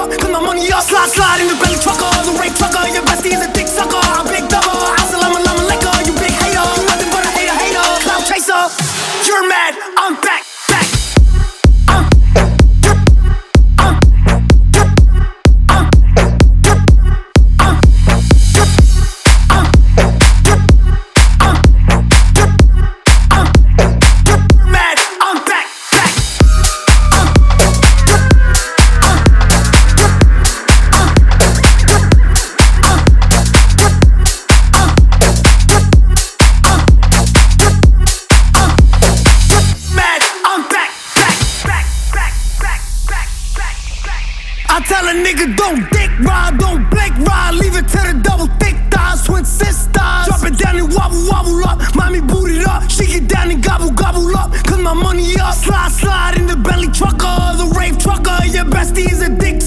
up, cause my money up. Slide, slide in the belly trucker, the rape trucker. Your bestie is a dick sucker. I'm big double, assalamu alaikum, you big hater. You nothing but a hater, hater. Cloud chaser, you're mad, I'm back. I tell a nigga don't dick ride, don't blink ride, leave it to the double thick thighs, twin sisters. Drop it down and wobble, wobble up, mommy boot it up, she get down and gobble, gobble up, cause my money up. Slide, slide in the belly trucker, the rave trucker, your bestie is a dick